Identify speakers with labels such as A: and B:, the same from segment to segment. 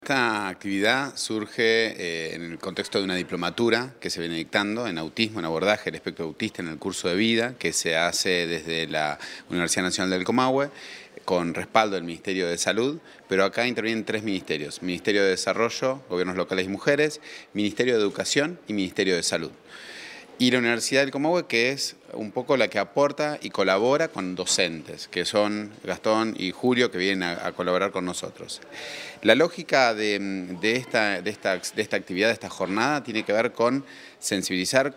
A: Esta actividad surge en el contexto de una diplomatura que se viene dictando en autismo, en abordaje del espectro autista en el curso de vida, que se hace desde la Universidad Nacional del Comahue, con respaldo del Ministerio de Salud, pero acá intervienen tres ministerios: Ministerio de Desarrollo, Gobiernos Locales y Mujeres, Ministerio de Educación y Ministerio de Salud. Y la Universidad del Comahue, que es un poco la que aporta y colabora con docentes, que son Gastón y Julio, que vienen a colaborar con nosotros. La lógica de esta actividad, de esta jornada, tiene que ver con sensibilizar,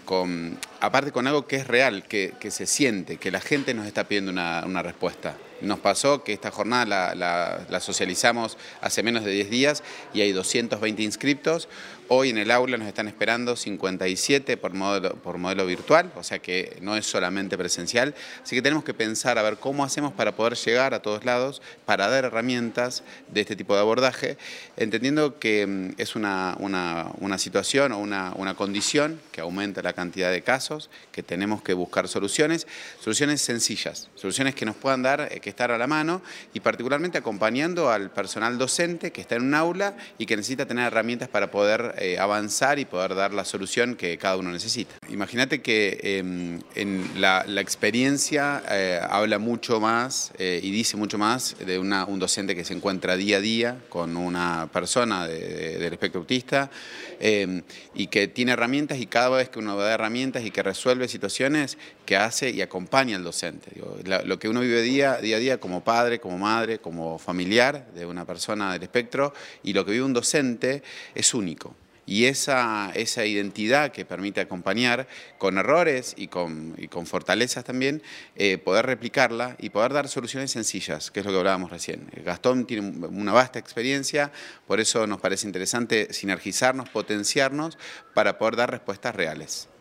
A: aparte con algo que es real, que se siente, que la gente nos está pidiendo una respuesta. Nos pasó que esta jornada la socializamos hace menos de 10 días y hay 220 inscriptos. Hoy en el aula nos están esperando 57 por modelo virtual, o sea que no es solamente presencial. Así que tenemos que pensar a ver cómo hacemos para poder llegar a todos lados, para dar herramientas de este tipo de abordaje, entendiendo que es una situación o una condición que aumenta la cantidad de casos, que tenemos que buscar soluciones sencillas, soluciones que nos puedan dar, que estar a la mano, y particularmente acompañando al personal docente que está en un aula y que necesita tener herramientas para poder avanzar y poder dar la solución que cada uno necesita. Imagínate que en la experiencia habla mucho más y dice mucho más de un docente que se encuentra día a día con una persona del espectro autista y que tiene herramientas, y cada vez que uno da herramientas y que resuelve situaciones, que hace y acompaña al docente. Digo, lo que uno vive día a día como padre, como madre, como familiar de una persona del espectro, y lo que vive un docente es único. Y esa identidad que permite acompañar con errores y con fortalezas también, poder replicarla y poder dar soluciones sencillas, que es lo que hablábamos recién. Gastón tiene una vasta experiencia, por eso nos parece interesante sinergizarnos, potenciarnos para poder dar respuestas reales.